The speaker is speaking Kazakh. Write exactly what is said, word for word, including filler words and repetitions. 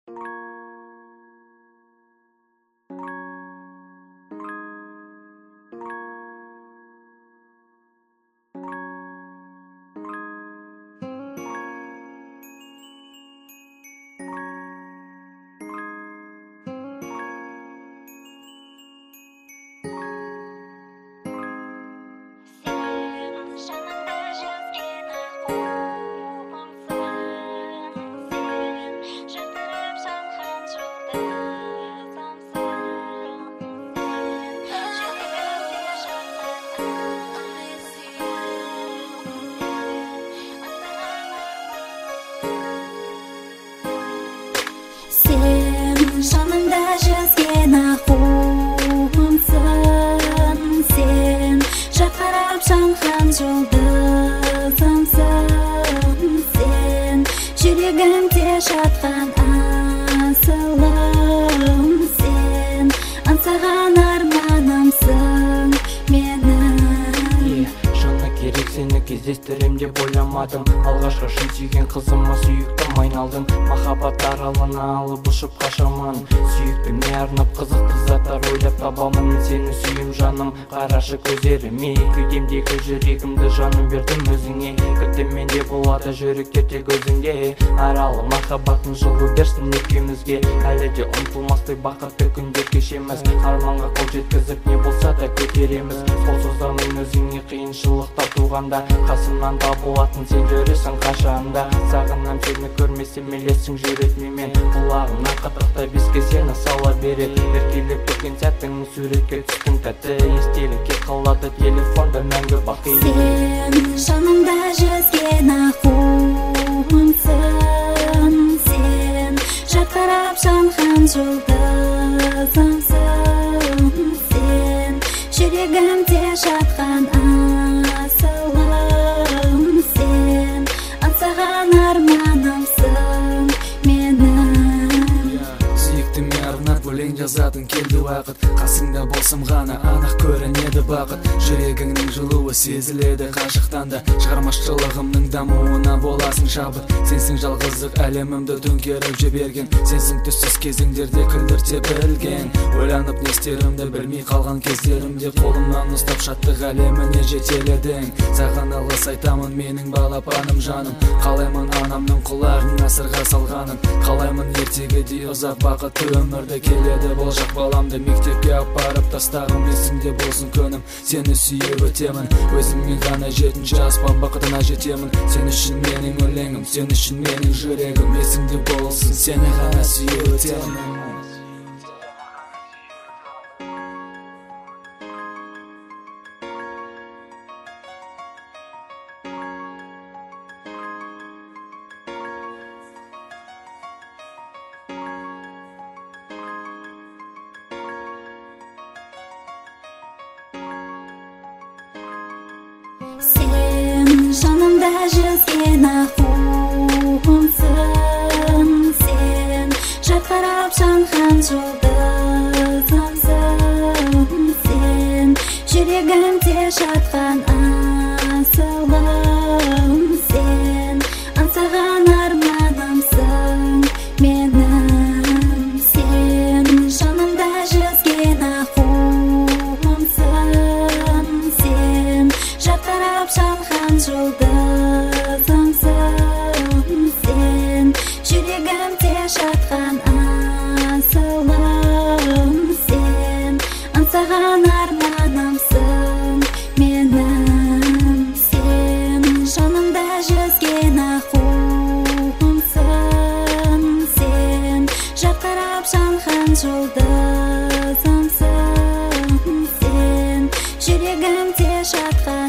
Жанымда жүзген аққуымсың сен, жарқырап жанған жұлдызымсың сен, жүрегімде жатқан асылым сен, аңсаған арманымсың менің. Шыны керек сені кездестірем деп ойламадым, алғашқы шын сүйген қызыма сүйіктім айналдым. Махаббат аралына алып ұшып қашамын, сүйіктіме арнап қызықты заттар ойлап табамын. Сені сүйем жаным, қарашы көздеріме, кеудемдегі жүрегімді жаным бердім өзіңе. Күтім менде болады жүректер тек өзіңде, аралы махаббаттың жылу берсін екеумізге. Әлі де ұмытылмастай бақытты күндер кешеміз, арманға қол жеткізіп не болса да көтереміз. Қол созамын өзіңе қиыншылықта туғанда, қасымнан табылатын сен жүресің қашанда. Сағынам сені көрмесем елесің жүретмемен, құлағына қытықта беске сені сала береді. Еркелеп көрген сәттің суретке түстің тәтті, естелікке қалады телефонда мәңгі бақи. Сен жанымда жүзген аққуымсың сен, жарқырап жанған жұлдызымсың сен, жүрегімде жатқан асылым сен, аңсаған арманымсың менің. Сүйіктіме арнап өлең жазатын келді уақыт, қасыңда болсам ғана анық көрінеді бақыт. Жүрегіңнің жылуы сезіледі қашықтан да, шығармашылығымның дамуына боласың шабыт. Сенсің жалғыздық әлемімді төңкеріп жіберген, сенсің түссіз кезеңдерде күлдірте білген. Ойланып не істерімді білмей қалған кездерімде, қолымнан ұстап шаттық әлеміне жетеледің. Саған алғыс айтамын менің балапаным жаным, қалаймын анамның құлағын ғасырға салғанын, қалаймын ертегідей ұзақ бақытты өмірді келеді. Болашақ баламды мектепке апарып тастағым, есіңде болсын күнім, сені сүйіп өтемін. Өзіммен ғана жетінші аспан бақытына жетемін. Сен үшін менің өлеңім, сен үшін менің жүрегім, есіңде болсын, сені ғана сүйіп өтемін. Сен жанымда жүзген аққуымсың сен, жарқырап жанған жұлдызымсың сен, жүрегімде жатқан асылым сен, аңсаған арманымсың менің. Сен жанымда жүзген аққуымсың сен, жарқырап жанған жұлдызымсың сен, жүрегімде жатқан асылым сен, аңсаған арманымсың менің. Сен жанымда жүзген аққуымсың сен, жарқырап жанған жұлдызымсың сен, жүрегімде жатқан